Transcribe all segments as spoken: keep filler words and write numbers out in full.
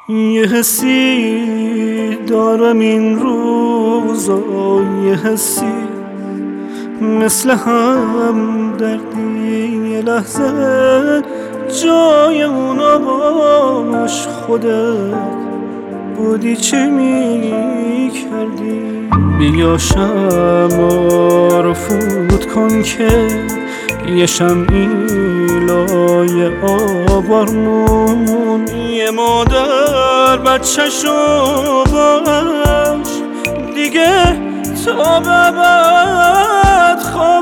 یه حسی دارم این روزا، یه حسی مثل هم دردی، یه لحظه جای اونا باش. خودت بودی چه می کردی؟ بیا شمع رو فوت کن که یه شمعی لای آوارمون، یه مادر بچه‌شو باش دیگه تا به بعد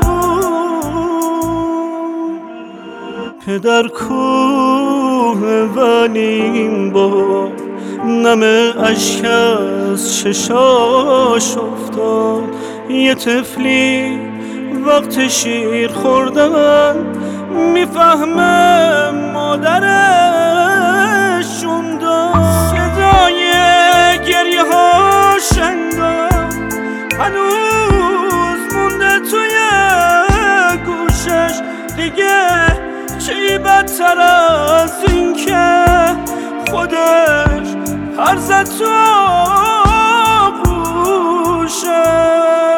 خوابون. پدر کوه ولیم با نم اشک از چشاش افتاد. یه طفلی وقت شیر خوردن میفهمه مادرشون داد. صدای گریه هاش انگار هنوز مونده توی گوشش. دیگه چی بدتر از این که خودش پر زد تو آغوشش.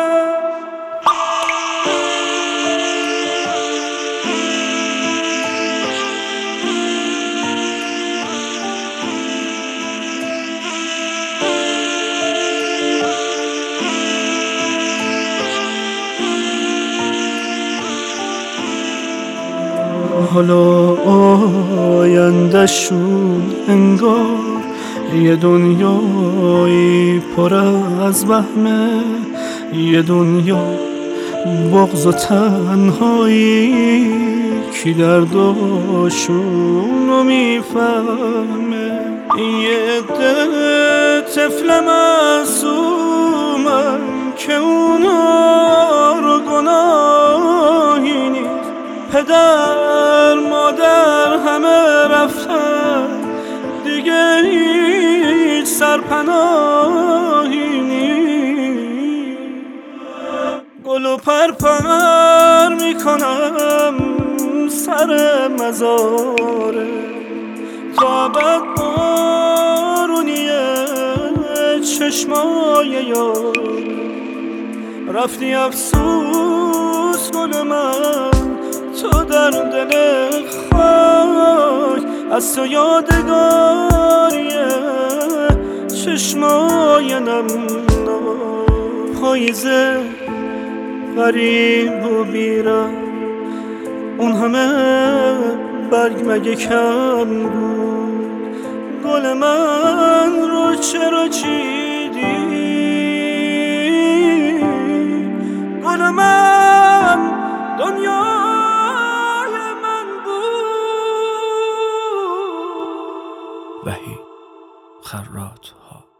حالا آینده‌شون انگار یه دنیایی پر از وهمه، یه دنیا بغض و تنهایی. کی درداشونو میفهمه؟ یه عده طفل معصومن که اونا رو گناهی نیست. پدر مادر همه رفتن دیگه هیچ سرپناهی نیست. گل و پرپر میکنم سر مزاره تا بعد بارونیه چشمای یار. رفتی افسوس گل من تو در دل خاک، از تو یادگاریه چشمای نمناک. پاییزه غریب و بیرم، اون همه برگ مگه کم بود؟ گل من رو چرا چیدی؟ گل من دنیای من بود. وحید خراط ها.